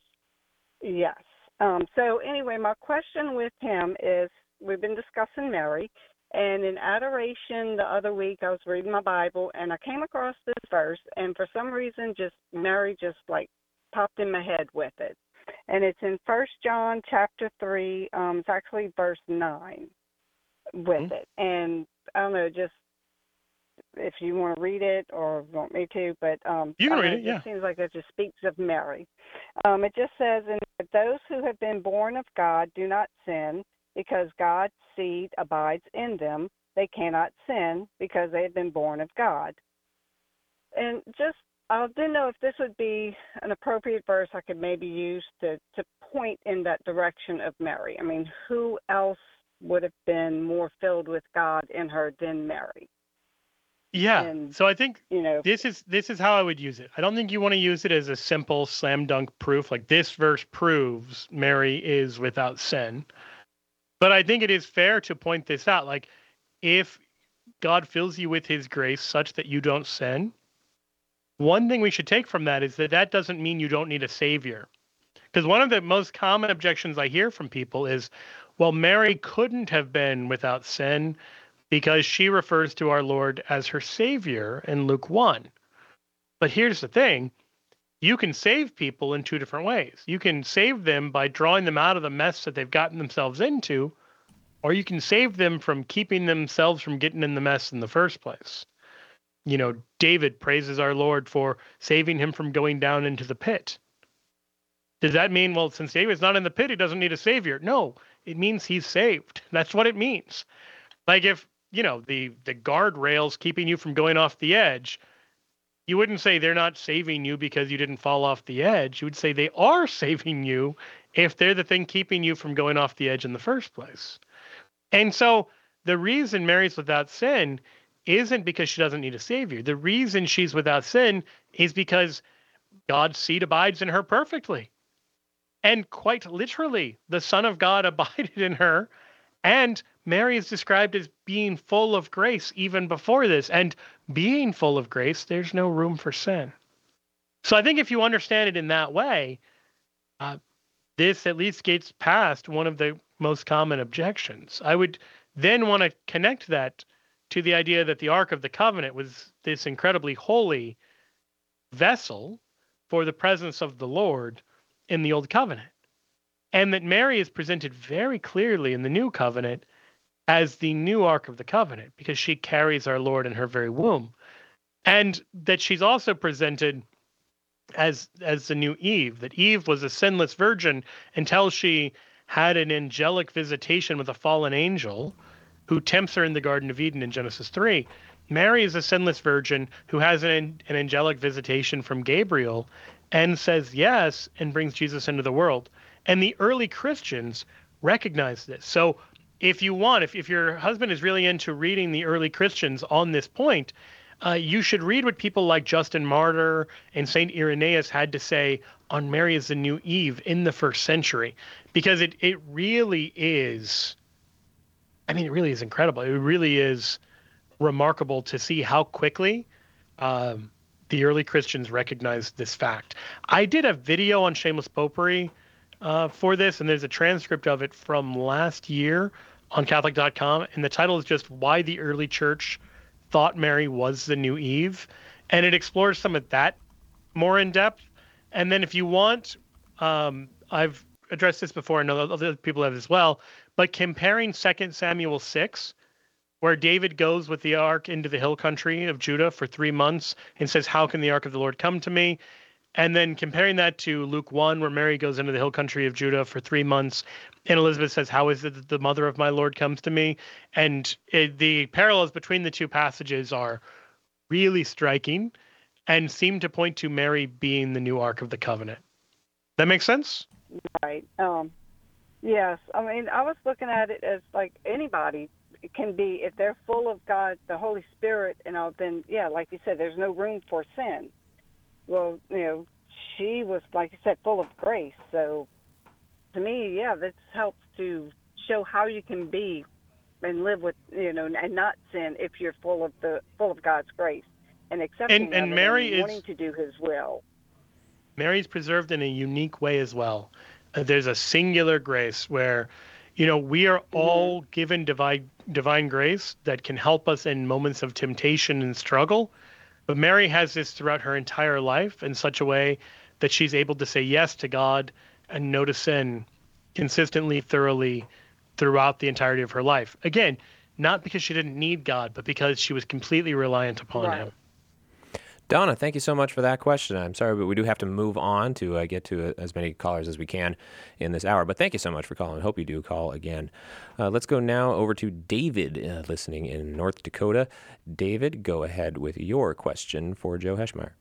So anyway, my question with him is, we've been discussing Mary, and in adoration the other week I was reading my Bible and I came across this verse, and for some reason Mary just like popped in my head with it. And it's in 1 John chapter 3, it's actually verse 9 with it. And I don't know, just if you want to read it or want me to, but you can read it, yeah. It seems like it just speaks of Mary. It just says, and those who have been born of God do not sin, because God's seed abides in them. They cannot sin because they have been born of God. And just, I didn't know if this would be an appropriate verse I could maybe use to point in that direction of Mary. I mean, who else would have been more filled with God in her than Mary? Yeah. And, So I think you know, this is how I would use it. I don't think you want to use it as a simple slam dunk proof, like this verse proves Mary is without sin. But I think it is fair to point this out. Like, if God fills you with his grace such that you don't sin, one thing we should take from that is that doesn't mean you don't need a savior. Because one of the most common objections I hear from people is, well, Mary couldn't have been without sin because she refers to our Lord as her Savior in Luke 1. But here's the thing. You can save people in two different ways. You can save them by drawing them out of the mess that they've gotten themselves into, or you can save them from keeping themselves from getting in the mess in the first place. You know, David praises our Lord for saving him from going down into the pit. Does that mean, well, since David's not in the pit, he doesn't need a savior? No, it means he's saved. That's what it means. Like if, you know, the guardrails keeping you from going off the edge, you wouldn't say they're not saving you because you didn't fall off the edge. You would say they are saving you if they're the thing keeping you from going off the edge in the first place. And so the reason Mary's without sin isn't because she doesn't need a savior. The reason she's without sin is because God's seed abides in her perfectly. And quite literally, the Son of God abided in her. And Mary is described as being full of grace even before this. And being full of grace, there's no room for sin. So I think if you understand it in that way, this at least gets past one of the most common objections. I would then want to connect that to the idea that the Ark of the Covenant was this incredibly holy vessel for the presence of the Lord in the Old Covenant. And that Mary is presented very clearly in the New Covenant as the new Ark of the Covenant because she carries our Lord in her very womb. And that she's also presented as the new Eve, that Eve was a sinless virgin until she had an angelic visitation with a fallen angel who tempts her in the Garden of Eden in Genesis 3. Mary is a sinless virgin who has an angelic visitation from Gabriel and says yes and brings Jesus into the world. And the early Christians recognize this. So if you want, if your husband is really into reading the early Christians on this point, you should read what people like Justin Martyr and St. Irenaeus had to say on Mary as the new Eve in the first century, because it really is, I mean, it really is incredible. It really is remarkable to see how quickly the early Christians recognized this fact. I did a video on shameless popery for this, and there's a transcript of it from last year on Catholic.com, and the title is just Why the Early Church Thought Mary Was the New Eve, and it explores some of that more in depth. And then if you want, I've addressed this before, I know other people have as well, but comparing 2 Samuel 6, where David goes with the ark into the hill country of Judah for 3 months and says, how can the ark of the Lord come to me? And then comparing that to Luke 1, where Mary goes into the hill country of Judah for 3 months, and Elizabeth says, how is it that the mother of my Lord comes to me? And the parallels between the two passages are really striking and seem to point to Mary being the new Ark of the Covenant. That makes sense? Right. Yes. I mean, I was looking at it as like anybody can be, if they're full of God, the Holy Spirit, then, yeah, like you said, there's no room for sin. Well, she was, like you said, full of grace. So to me, yeah, this helps to show how you can be and live with, and not sin if you're full of God's grace and accepting and Mary is wanting to do His will. Mary's preserved in a unique way as well. There's a singular grace where, we are all given divine grace that can help us in moments of temptation and struggle. But Mary has this throughout her entire life in such a way that she's able to say yes to God and no to sin consistently, thoroughly throughout the entirety of her life. Again, not because she didn't need God, but because she was completely reliant upon Him. Donna, thank you so much for that question. I'm sorry, but we do have to move on to get to as many callers as we can in this hour. But thank you so much for calling. I hope you do call again. Let's go now over to David, listening in North Dakota. David, go ahead with your question for Joe Heschmeyer.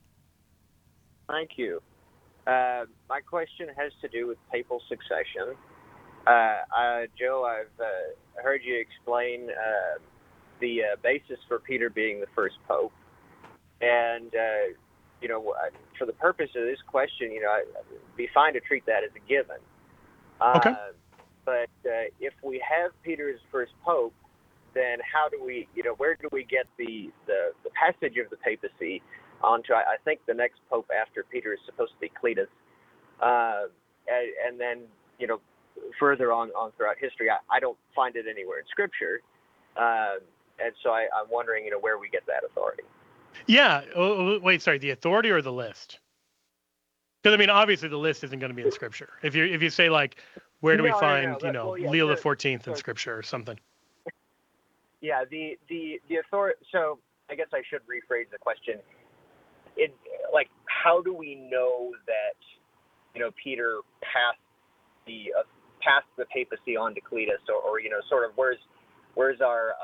Thank you. My question has to do with papal succession. Joe, I've heard you explain the basis for Peter being the first pope. And, for the purpose of this question, it'd be fine to treat that as a given. Okay. But if we have Peter as first pope, then how do we, where do we get the passage of the papacy onto, I think the next pope after Peter is supposed to be Cletus. And then, further on throughout history, I don't find it anywhere in Scripture. And so I'm wondering, where we get that authority. Yeah. Oh, wait, sorry, the authority or the list? Because, obviously the list isn't going to be in Scripture. If you say, like, where do we find, Leo the 14th in Scripture or something? Yeah, the authority. So I guess I should rephrase the question. How do we know that, Peter passed the papacy on to Cletus, or sort of where's our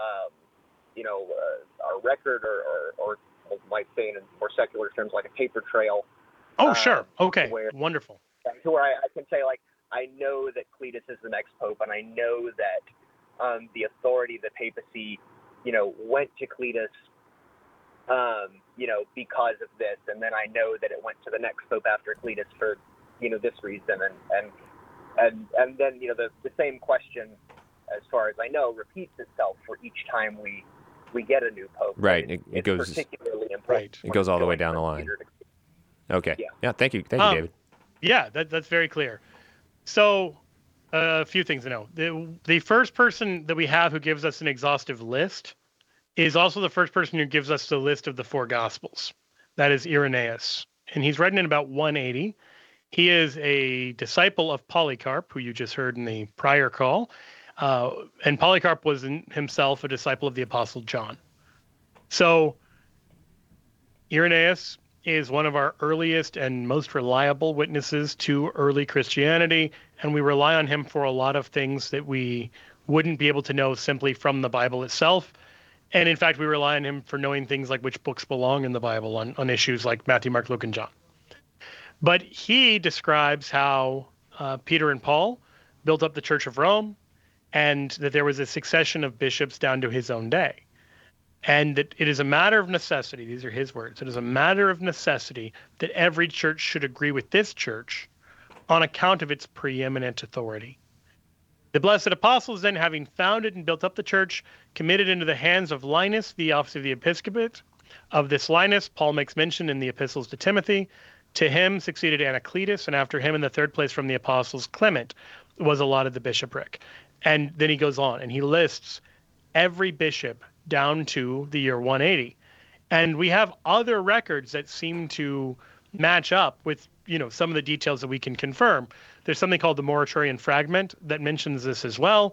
our record, or might say in more secular terms, like a paper trail. Oh, sure. Okay. Wonderful. To where I can say, like, I know that Cletus is the next pope, and I know that the authority of the papacy, went to Cletus, because of this, and then I know that it went to the next pope after Cletus for, this reason, and then, the same question, as far as I know, repeats itself for each time we get a new pope. Right. It goes particularly important. It goes all the way down the line. Okay. Yeah. Thank you, David. Yeah, that's very clear. So, a few things to know. The first person that we have who gives us an exhaustive list is also the first person who gives us the list of the four Gospels. That is Irenaeus. And he's written in about 180. He is a disciple of Polycarp, who you just heard in the prior call. And Polycarp was himself a disciple of the Apostle John. So Irenaeus is one of our earliest and most reliable witnesses to early Christianity, and we rely on him for a lot of things that we wouldn't be able to know simply from the Bible itself. And in fact, we rely on him for knowing things like which books belong in the Bible on issues like Matthew, Mark, Luke, and John. But he describes how Peter and Paul built up the Church of Rome, and that there was a succession of bishops down to his own day. And that it is a matter of necessity, these are his words, it is a matter of necessity that every church should agree with this church on account of its preeminent authority. The blessed apostles then, having founded and built up the church, committed into the hands of Linus the office of the episcopate. Of this Linus, Paul makes mention in the epistles to Timothy. To him succeeded Anacletus, and after him in the third place from the apostles, Clement was allotted the bishopric. And then he goes on and he lists every bishop down to the year 180. And we have other records that seem to match up with, some of the details that we can confirm. There's something called the Moratorian Fragment that mentions this as well.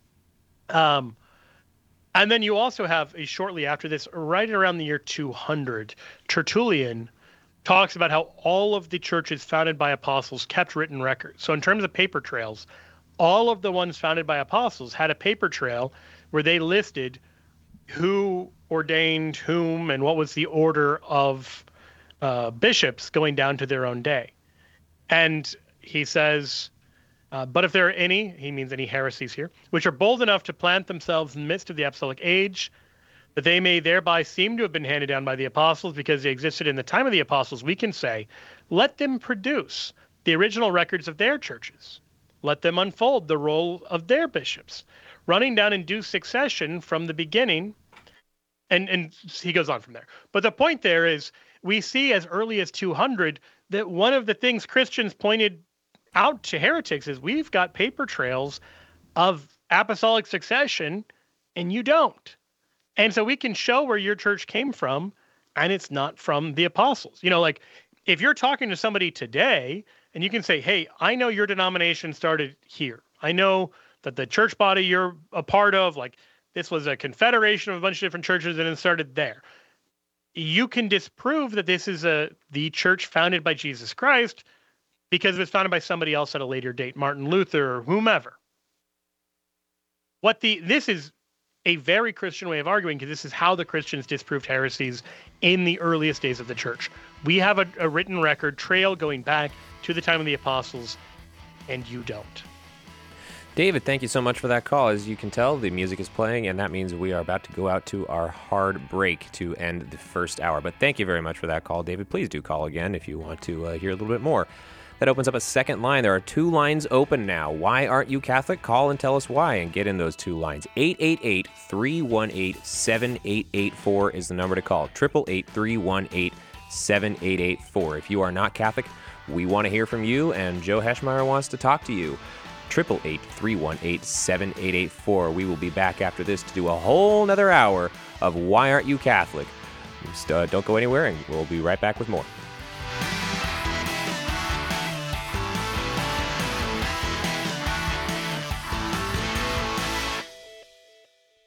And then you also have, shortly after this, right around the year 200, Tertullian talks about how all of the churches founded by apostles kept written records. So in terms of paper trails, all of the ones founded by apostles had a paper trail where they listed who ordained whom and what was the order of bishops going down to their own day. And he says, but if there are any, he means any heresies here, which are bold enough to plant themselves in the midst of the apostolic age, that they may thereby seem to have been handed down by the apostles because they existed in the time of the apostles, we can say, let them produce the original records of their churches. Let them unfold the roll of their bishops, running down in due succession from the beginning. And he goes on from there. But the point there is we see as early as 200 that one of the things Christians pointed out to heretics is we've got paper trails of apostolic succession and you don't. And so we can show where your church came from and it's not from the apostles. Like if you're talking to somebody today and you can say, hey, I know your denomination started here. I know that the church body you're a part of, like this was a confederation of a bunch of different churches and it started there. You can disprove that this is the church founded by Jesus Christ because it was founded by somebody else at a later date, Martin Luther or whomever. This is a very Christian way of arguing because this is how the Christians disproved heresies in the earliest days of the church. We have a written record trail going back to the time of the apostles, and you don't. David, thank you so much for that call. As you can tell, the music is playing, and that means we are about to go out to our hard break to end the first hour. But thank you very much for that call, David. Please do call again if you want to hear a little bit more. That opens up a second line. There are 2 lines open now. Why aren't you Catholic? Call and tell us why and get in those 2 lines. 888-318-7884 is the number to call. 888-318-7884. If you are not Catholic, we want to hear from you, and Joe Heschmeyer wants to talk to you. 888-318-7884. We will be back after this to do a whole nother hour of Why Aren't You Catholic? Just don't go anywhere, and we'll be right back with more.